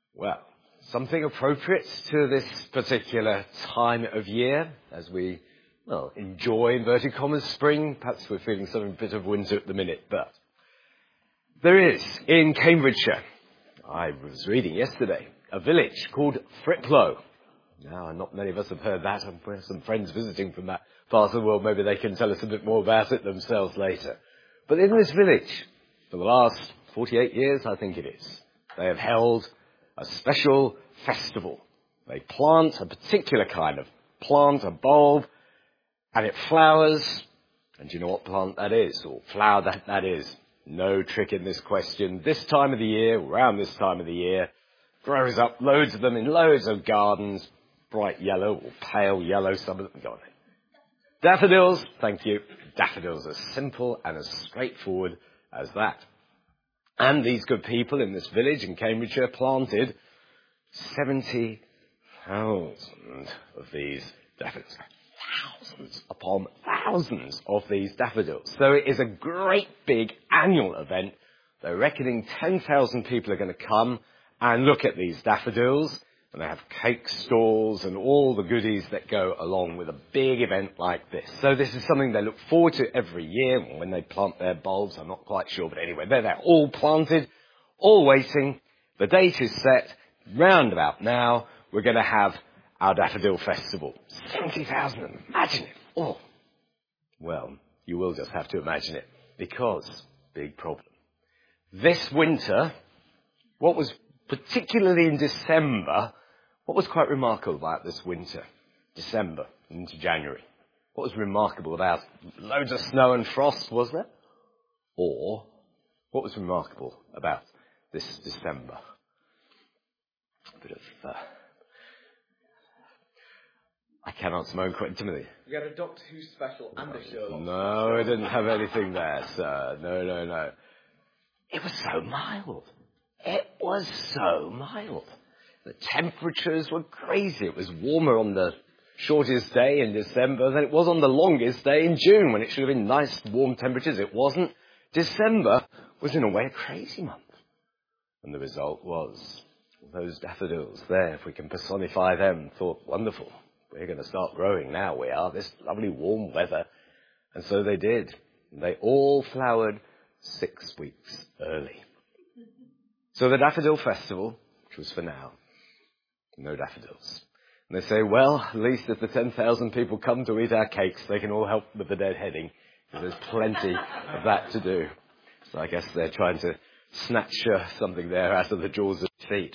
Well, something appropriate to this particular time of year as we, enjoy, inverted commas, spring. Perhaps we're feeling some bit of winter at the minute, but there is, in Cambridgeshire, I was reading yesterday, a village called Friplow. Now, not many of us have heard that, and we have some friends visiting from that part of the world. Maybe they can tell us a bit more about it themselves later. But in this village, for the last 48 years, I think it is, they have held a special festival. They plant a particular kind of plant, a bulb, and it flowers. And do you know what plant that is, or flower that is? No trick in this question. This time of the year, around this time of the year, grows up, loads of them in loads of gardens, bright yellow or pale yellow, some of them. Go on. Daffodils, thank you. Daffodils are simple and as straightforward as that. And these good people in this village in Cambridgeshire planted 70,000 of these daffodils. Thousands upon thousands of these daffodils. So it is a great big annual event. They're reckoning 10,000 people are going to come and look at these daffodils. And they have cake stalls and all the goodies that go along with a big event like this. So this is something they look forward to every year. When they plant their bulbs, I'm not quite sure, but anyway, they're all planted, all waiting. The date is set. Round about now, we're going to have our Daffodil Festival. 70,000, imagine it. Oh, well, you will just have to imagine it, because, big problem. This winter, what was particularly in December, what was quite remarkable about this winter, December into January? What was remarkable about it? Loads of snow and frost, was there? Or what was remarkable about this December? A bit of... I can't answer my own question, Timothy. We had a Doctor Who special and a Sherlock. No, I didn't have anything there, sir. No. It was so mild. It was so mild. The temperatures were crazy. It was warmer on the shortest day in December than it was on the longest day in June, when it should have been nice, warm temperatures. It wasn't. December was, in a way, a crazy month. And the result was those daffodils there, if we can personify them, thought, wonderful. We're going to start growing now. We are. This lovely warm weather. And so they did. They all flowered 6 weeks early. So the Daffodil Festival, which was for now, no daffodils. And they say, well, at least if the 10,000 people come to eat our cakes, they can all help with the deadheading, because there's plenty of that to do. So I guess they're trying to snatch something there out of the jaws of defeat.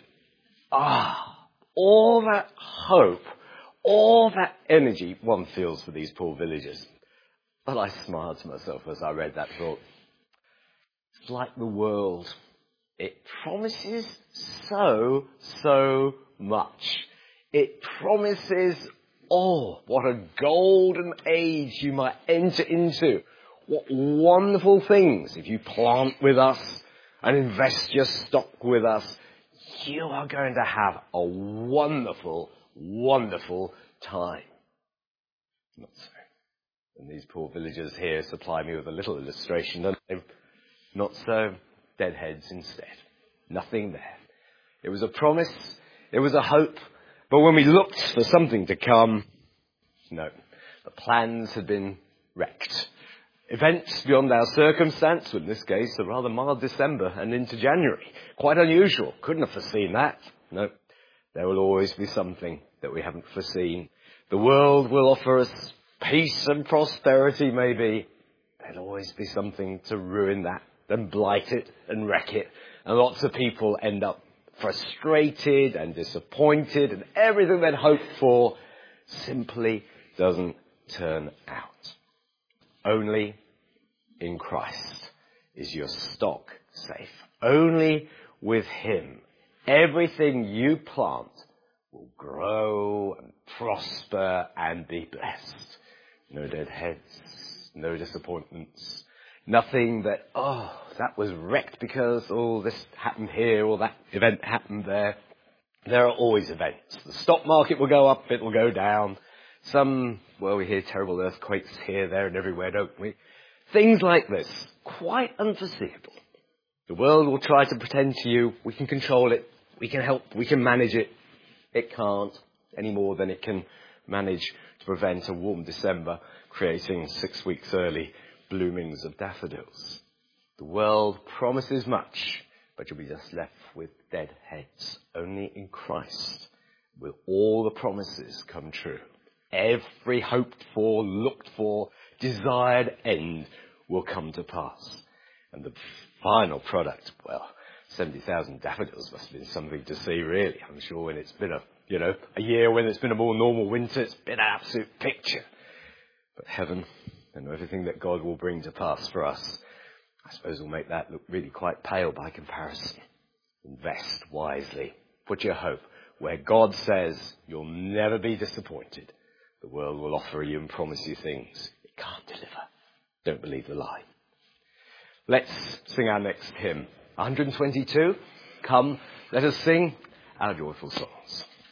All that hope, all that energy one feels for these poor villagers. But I smiled to myself as I read that thought. It's like the world. It promises so much. It promises, what a golden age you might enter into. What wonderful things, if you plant with us and invest your stock with us, you are going to have a wonderful, wonderful time. Not so. And these poor villagers here supply me with a little illustration, don't they? Not so. Deadheads instead. Nothing there. It was a promise. It was a hope. But when we looked for something to come, no. The plans had been wrecked. Events beyond our circumstance, in this case, a rather mild December and into January. Quite unusual. Couldn't have foreseen that. No. There will always be something that we haven't foreseen. The world will offer us peace and prosperity, maybe. There'll always be something to ruin that and blight it and wreck it. And lots of people end up frustrated and disappointed, and everything they'd hoped for simply doesn't turn out. Only in Christ is your stock safe. Only with Him, everything you plant will grow and prosper and be blessed. No dead heads, no disappointments. Nothing that, that was wrecked because, this happened here or that event happened there. There are always events. The stock market will go up, it will go down. We hear terrible earthquakes here, there and everywhere, don't we? Things like this, quite unforeseeable. The world will try to pretend to you we can control it. We can help, we can manage it. It can't any more than it can manage to prevent a warm December creating 6 weeks early bloomings of daffodils. The world promises much, but you'll be just left with dead heads. Only in Christ will all the promises come true. Every hoped for, looked for, desired end will come to pass. And the final product, well, 70,000 daffodils must have been something to see, really. I'm sure when it's been a year when it's been a more normal winter, it's been an absolute picture. But heaven and everything that God will bring to pass for us, I suppose will make that look really quite pale by comparison. Invest wisely. Put your hope where God says you'll never be disappointed. The world will offer you and promise you things it can't deliver. Don't believe the lie. Let's sing our next hymn. 122. Come, let us sing our joyful songs.